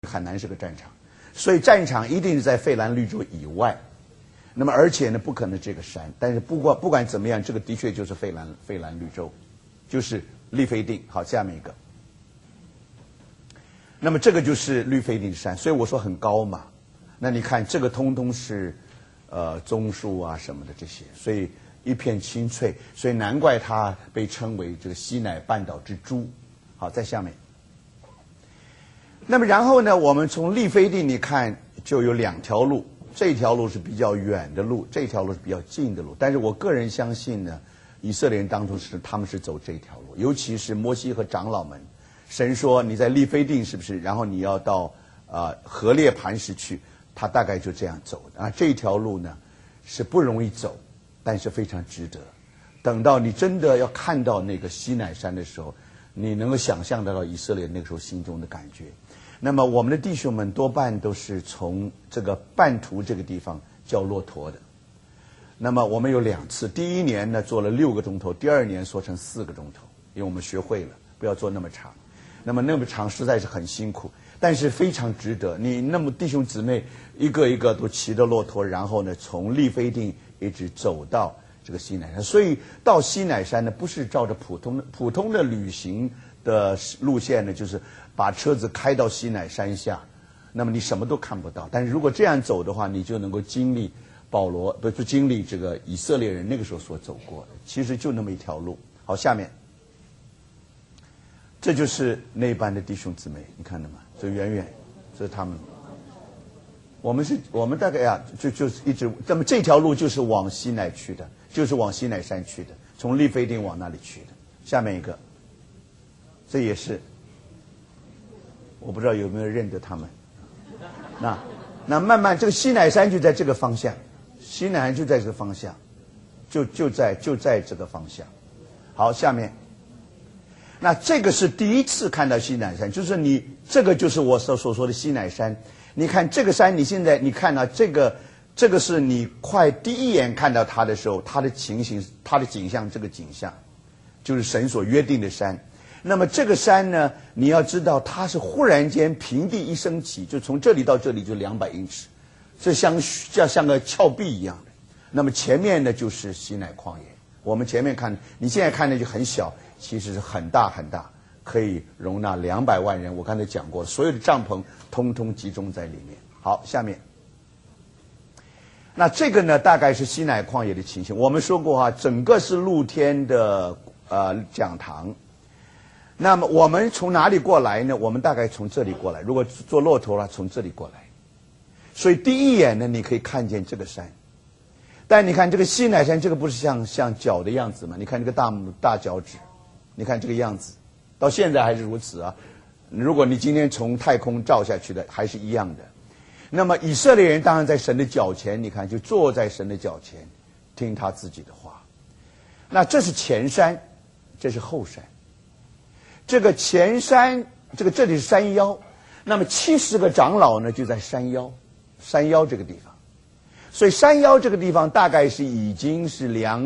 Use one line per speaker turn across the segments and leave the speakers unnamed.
很难是个战场，所以战场一定是在费兰绿洲以外。那么而且呢，不可能这个山，但是不管怎么样，这个的确就是费兰绿洲，就是利菲定。好，下面一个。那么这个就是利菲定山，所以我说很高嘛。那你看这个通通是棕树啊什么的这些，所以一片青翠，所以难怪它被称为这个西乃半岛之珠。好，在下面。那么然后呢，我们从利菲定你看就有两条路，这条路是比较远的路，这条路是比较近的路。但是我个人相信呢，以色列人当初他们是走这条路，尤其是摩西和长老们。神说你在利菲定是不是？然后你要到何烈磐石去，他大概就这样走的啊。这条路呢是不容易走，但是非常值得。等到你真的要看到那个西乃山的时候，你能够想象得到以色列那个时候心中的感觉。那么我们的弟兄们多半都是从这个半途这个地方叫骆驼的。那么我们有2次，第一年呢做了6个钟头，第2年缩成4个钟头，因为我们学会了不要做那么长。那么那么长实在是很辛苦，但是非常值得。你那么弟兄姊妹一个一个都骑着骆驼，然后呢从利菲定一直走到这个西乃山。所以到西乃山呢不是照着普通的旅行的路线呢，就是把车子开到西乃山下，那么你什么都看不到。但是如果这样走的话，你就能够经历经历这个以色列人那个时候所走过的，其实就那么一条路。好，下面这就是那班的弟兄姊妹，你看到吗？这远远，这是他们。我们大概呀，就是一直，那么这条路就是往西乃去的，就是往西乃山去的，从利菲定往那里去的。下面一个，这也是，我不知道有没有认得他们。那慢慢这个西乃山就在这个方向，西乃山就在这个方向，就在这个方向。好，下面。那这个是第一次看到西乃山，就是你这个就是我所说的西乃山。你看这个山，你现在你看到这个是你快第一眼看到它的时候，它的景象，这个景象就是神所约定的山。那么这个山呢，你要知道它是忽然间平地一升起，就从这里到这里就200英尺，这像个峭壁一样的。那么前面呢就是西乃旷野，我们前面看，你现在看的就很小。其实是很大很大，可以容纳200万人。我刚才讲过，所有的帐篷通通集中在里面。好，下面，那这个呢，大概是西乃旷野的情形。我们说过整个是露天的讲堂。那么我们从哪里过来呢？我们大概从这里过来。如果坐骆驼了，从这里过来。所以第一眼呢，你可以看见这个山。但你看这个西乃山，这个不是像脚的样子吗？你看这个大脚趾。你看这个样子，到现在还是如此啊。如果你今天从太空照下去的，还是一样的。那么以色列人当然在神的脚前，你看就坐在神的脚前，听他自己的话。那这是前山，这是后山。这个前山，这里是山腰。那么70个长老呢，就在山腰这个地方。所以山腰这个地方大概是已经是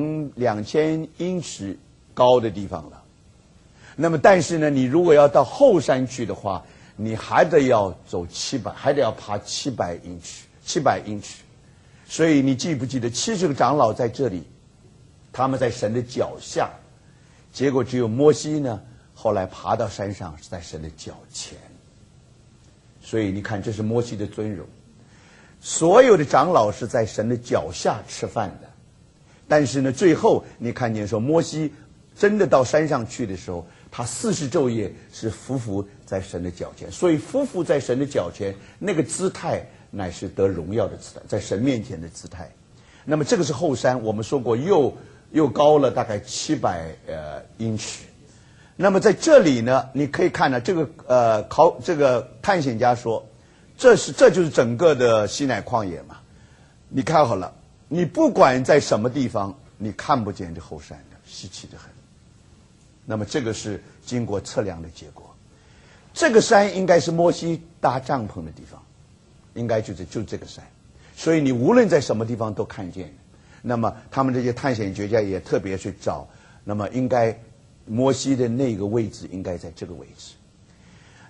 2000英尺高的地方了。那么但是呢，你如果要到后山去的话，你还得要走还得要爬700英尺。所以你记不记得70个长老在这里，他们在神的脚下，结果只有摩西呢，后来爬到山上是在神的脚前。所以你看，这是摩西的尊荣。所有的长老是在神的脚下吃饭的，但是呢，最后你看见说摩西真的到山上去的时候，他40昼夜是匍匐在神的脚前。所以匍匐在神的脚前，那个姿态乃是得荣耀的姿态，在神面前的姿态。那么这个是后山，我们说过又高了大概700英尺。那么在这里呢，你可以看到这个探险家说，这就是整个的西乃旷野嘛。你看好了，你不管在什么地方，你看不见这后山的，稀奇得很。那么这个是经过测量的结果。这个山应该是摩西搭帐篷的地方，应该就这个山。所以你无论在什么地方都看见。那么他们这些探险学家也特别去找，那么应该摩西的那个位置应该在这个位置。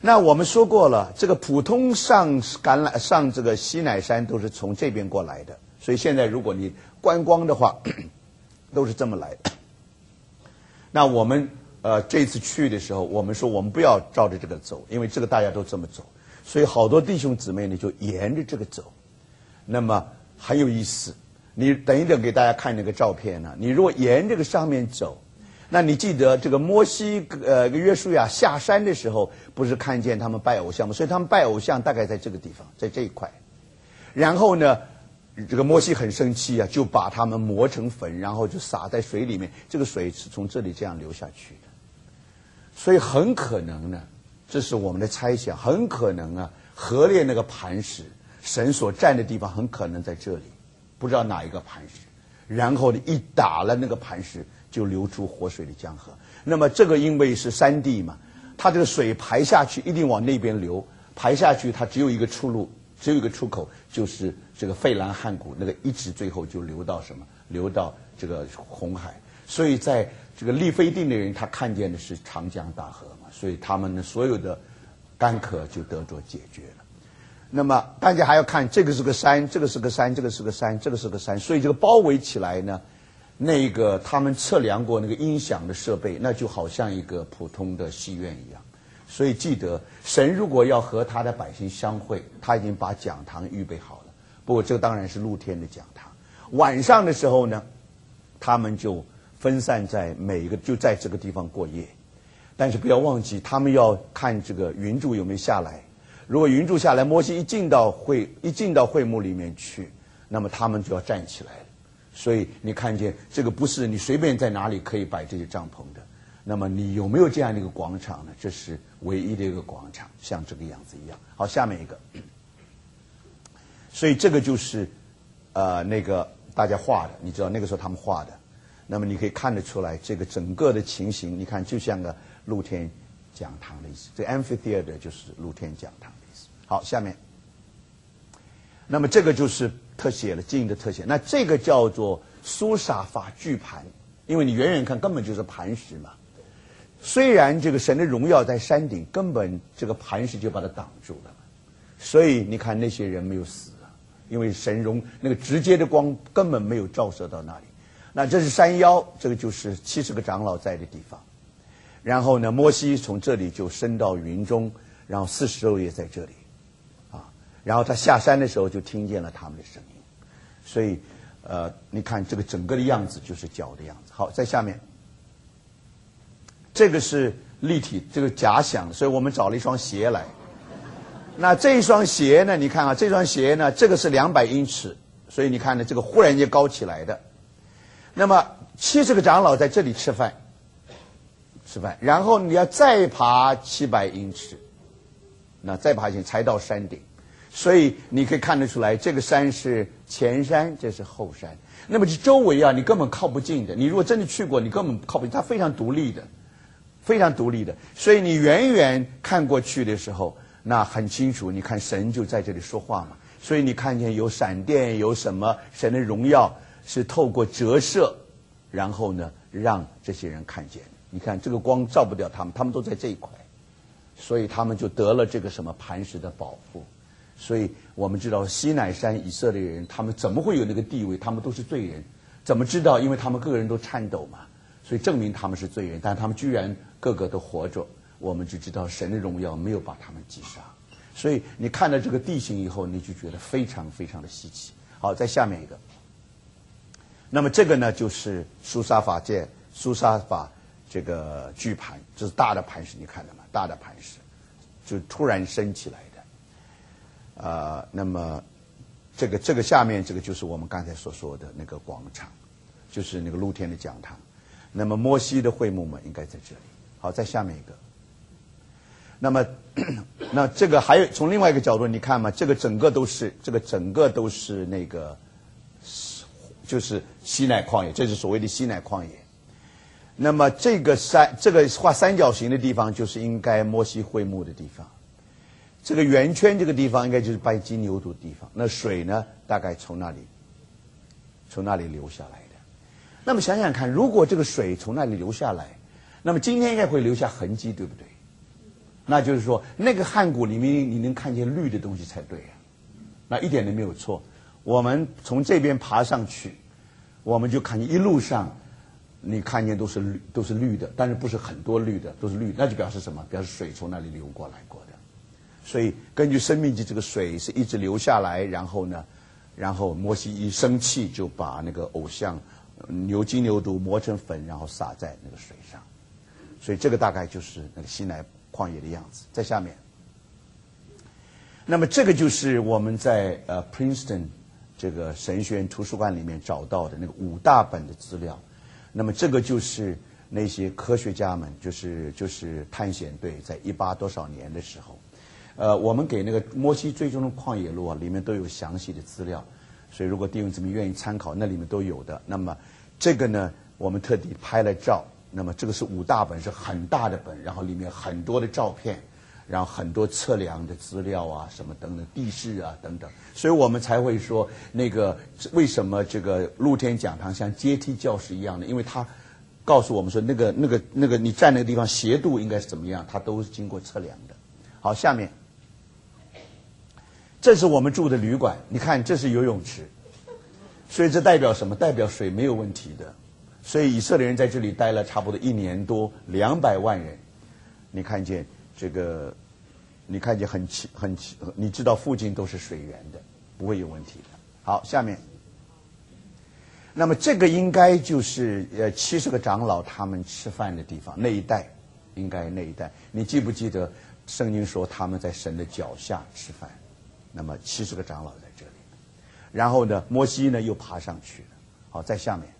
那我们说过了，这个普通上这个西乃山都是从这边过来的，所以现在如果你观光的话，都是这么来的。那我们这次去的时候，我们说我们不要照着这个走，因为这个大家都这么走，所以好多弟兄姊妹呢就沿着这个走，那么很有意思。你等一等给大家看那个照片呢，你如果沿这个上面走，那你记得这个摩西约书亚下山的时候，不是看见他们拜偶像吗？所以他们拜偶像大概在这个地方，在这一块。然后呢，这个摩西很生气啊，就把他们磨成粉，然后就撒在水里面，这个水是从这里这样流下去的。所以很可能呢，这是我们的猜想，很可能啊，河烈那个磐石，神所站的地方很可能在这里，不知道哪一个磐石。然后呢，一打了那个磐石，就流出活水的江河。那么这个因为是山地嘛，它这个水排下去一定往那边流，排下去它只有一个出路，只有一个出口，就是这个费兰汉谷，那个一直最后就流到什么？流到这个红海。所以在这个利非定的人，他看见的是长江大河嘛，所以他们的所有的干渴就得着解决了。那么大家还要看，这个是个山，这个是个山，这个是个山，这个是个山，所以这个包围起来呢，那个他们测量过那个音响的设备，那就好像一个普通的戏院一样。所以记得，神如果要和他的百姓相会，他已经把讲堂预备好了。不过这当然是露天的讲堂。晚上的时候呢，他们就分散在每一个，就在这个地方过夜。但是不要忘记，他们要看这个云柱有没有下来。如果云柱下来，摩西一进到会幕里面去，那么他们就要站起来了。所以你看见这个不是你随便在哪里可以摆这些帐篷的。那么你有没有这样的一个广场呢？这是唯一的一个广场，像这个样子一样。好，下面一个。所以这个就是那个大家画的，你知道那个时候他们画的。那么你可以看得出来，这个整个的情形，你看就像个露天讲堂的意思。这 amphitheater 就是露天讲堂的意思。好，下面。那么这个就是特写了，近影的特写。那这个叫做苏沙法巨盘，因为你远远看根本就是磐石嘛。虽然这个神的荣耀在山顶，根本这个磐石就把它挡住了。所以你看那些人没有死啊，因为神那个直接的光根本没有照射到那里。那这是山腰，这个就是70个长老在的地方。然后呢，摩西从这里就升到云中，然后40昼夜在这里，啊，然后他下山的时候就听见了他们的声音。所以，你看这个整个的样子就是脚的样子。好，在下面，这个是立体，这个假想，所以我们找了一双鞋来。那这一双鞋呢？你看啊，这双鞋呢，这个是200英尺，所以你看呢，这个忽然间高起来的。那么70个长老在这里吃饭，然后你要再爬700英尺，那再爬行才到山顶。所以你可以看得出来，这个山是前山，这是后山。那么这周围啊，你根本靠不近的。你如果真的去过，你根本靠不近，它非常独立的，非常独立的。所以你远远看过去的时候，那很清楚，你看神就在这里说话嘛。所以你看见有闪电，有什么神的荣耀是透过折射，然后呢让这些人看见。你看这个光照不掉他们，他们都在这一块，所以他们就得了这个什么磐石的保护。所以我们知道西乃山以色列人，他们怎么会有那个地位？他们都是罪人，怎么知道？因为他们个人都颤抖嘛，所以证明他们是罪人。但他们居然个个都活着，我们就知道神的荣耀没有把他们击杀。所以你看到这个地形以后，你就觉得非常非常的稀奇。好，在下面一个。那么这个呢，就是苏沙法这个巨盘，这是大的磐石，你看到吗？大的磐石就突然升起来的。那么这个下面这个就是我们刚才所说的那个广场，就是那个露天的讲堂。那么摩西的会幕们应该在这里。好，在下面一个。那么那这个还有从另外一个角度你看嘛，这个整个都是那个就是西乃旷野，这是所谓的西乃旷野。那么这个画三角形的地方就是应该摩西会幕的地方。这个圆圈这个地方应该就是拜金牛犊的地方。那水呢，大概从那里流下来的。那么想想看，如果这个水从那里流下来，那么今天应该会留下痕迹，对不对？ 那就是说那个汉谷里面你能看见绿的东西才对啊，那一点都没有错。我们从这边爬上去，我们就看见一路上你看见都是绿的，但是不是很多绿的，都是绿，那就表示什么？表示水从那里流过来过的。所以根据生命记，这个水是一直流下来，然后摩西一生气就把那个偶像金牛犊磨成粉，然后撒在那个水上。所以这个大概就是那个西奈旷野的样子。在下面，那么这个就是我们在Princeton 这个神学院图书馆里面找到的那个5大本的资料。那么这个就是那些科学家们，就是探险队在18多少年的时候，我们给那个摩西追踪的旷野路啊，里面都有详细的资料，所以如果弟兄姊妹愿意参考，那里面都有的。那么这个呢，我们特地拍了照。那么这个是5大本，是很大的本，然后里面很多的照片，然后很多测量的资料啊，什么等等，地势啊等等，所以我们才会说那个为什么这个露天讲堂像阶梯教室一样的，因为它告诉我们说那个你站那个地方斜度应该是怎么样，它都是经过测量的。好，下面这是我们住的旅馆，你看这是游泳池，所以这代表什么？代表水没有问题的。所以以色列人在这里待了差不多1年多，200万人。你看见这个，你看见你知道附近都是水源的，不会有问题的。好，下面，那么这个应该就是70个长老他们吃饭的地方，那一带，应该那一带。你记不记得圣经说他们在神的脚下吃饭？那么70个长老在这里，然后呢，摩西呢又爬上去了。好，在下面。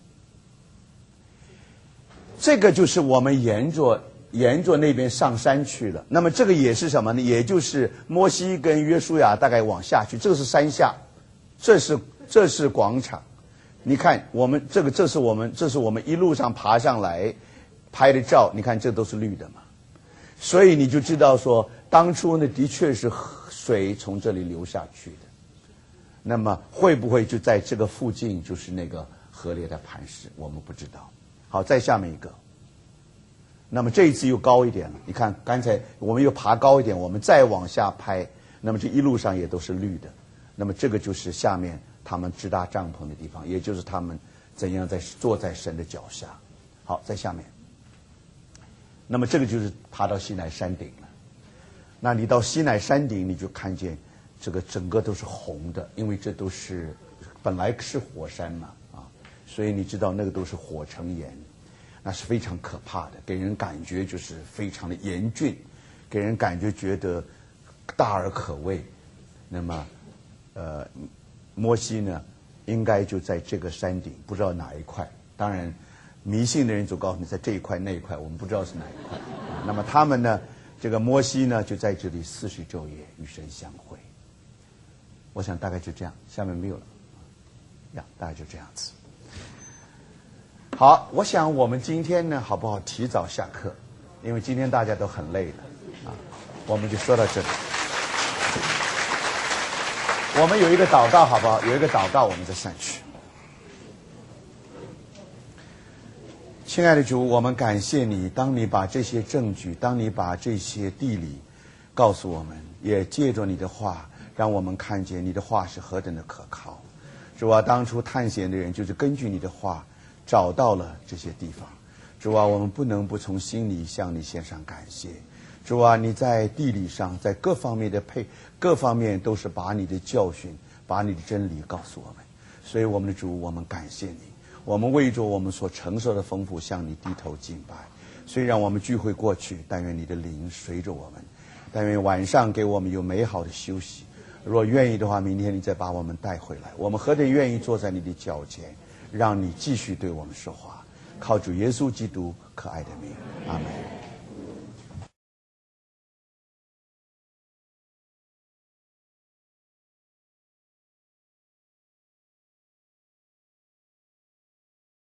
这个就是我们沿着那边上山去了。那么这个也是什么呢？也就是摩西跟约书亚大概往下去，这个是山下，这是广场。你看我们这是我们一路上爬上来拍的照，你看这都是绿的嘛。所以你就知道说，当初呢的确是水从这里流下去的。那么会不会就在这个附近就是那个河里的磐石？我们不知道。好，再下面一个。那么这一次又高一点了，你看刚才我们又爬高一点，我们再往下拍，那么这一路上也都是绿的。那么这个就是下面他们支搭帐篷的地方，也就是他们怎样坐在神的脚下。好，在下面。那么这个就是爬到西乃山顶了。那你到西乃山顶，你就看见这个整个都是红的，因为这都是本来是火山嘛。所以你知道那个都是火成岩，那是非常可怕的，给人感觉就是非常的严峻，给人感觉觉得大而可畏。那么摩西呢应该就在这个山顶，不知道哪一块，当然迷信的人就告诉你在这一块那一块，我们不知道是哪一块。那么他们呢，这个摩西呢就在这里40昼夜与神相会。我想大概就这样，下面没有了呀，大概就这样子。好，我想我们今天呢，好不好提早下课？因为今天大家都很累了啊，我们就说到这里。我们有一个祷告，好不好？有一个祷告，我们再上去。亲爱的主，我们感谢你，当你把这些证据，当你把这些地理告诉我们，也借着你的话，让我们看见你的话是何等的可靠。主啊，当初探险的人就是根据你的话找到了这些地方。主啊，我们不能不从心里向你献上感谢。主啊，你在地理上，在各方面都是把你的教训，把你的真理告诉我们。所以我们的主，我们感谢你，我们为着我们所承受的丰富向你低头敬拜。虽然我们聚会过去，但愿你的灵随着我们，但愿晚上给我们有美好的休息。若愿意的话，明天你再把我们带回来，我们何等愿意坐在你的脚前，让你继续对我们说话。靠主耶稣基督可爱的名，阿们。